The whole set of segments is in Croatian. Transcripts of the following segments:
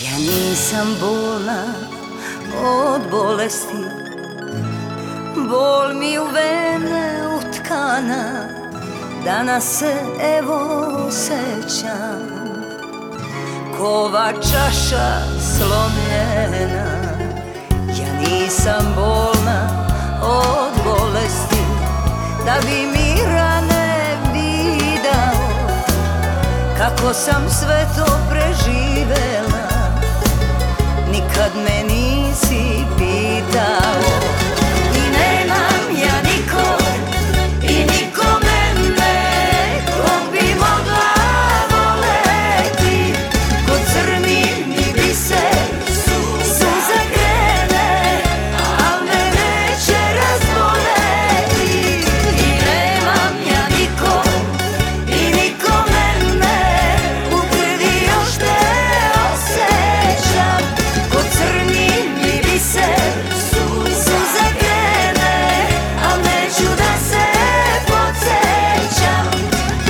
Ja nisam bolna od bolesti, bol mi u vene utkana, danas se evo osjećam ko ova čaša slomljena. Ja nisam bolna od bolesti, da bi mi rane vidao kako sam sve to preživela. Nikad me nisi pitao i nemam ja nikog i nikome me kog bi mogla voleti. Ko crni mi biser suza krene, al me neće razboleti. I nemam ja nikog i nikome me, u krvi još te osjećam. Ko crni mi biser suza krene, al neću da se podsjećam.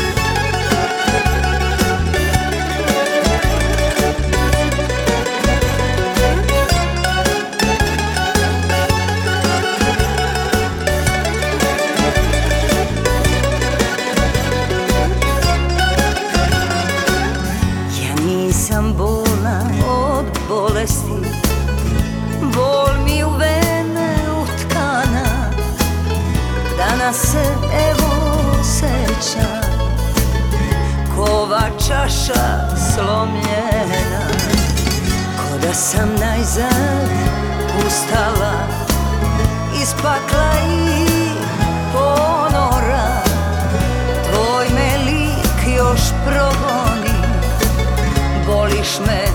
Ja nisam bolna od bolesti, bol mi u vene utkana, danas se evo osjećam ko ova čaša slomljena. Ko da sam najzad ustala iz pakla i ponora, tvoj me lik još progoni, boliš me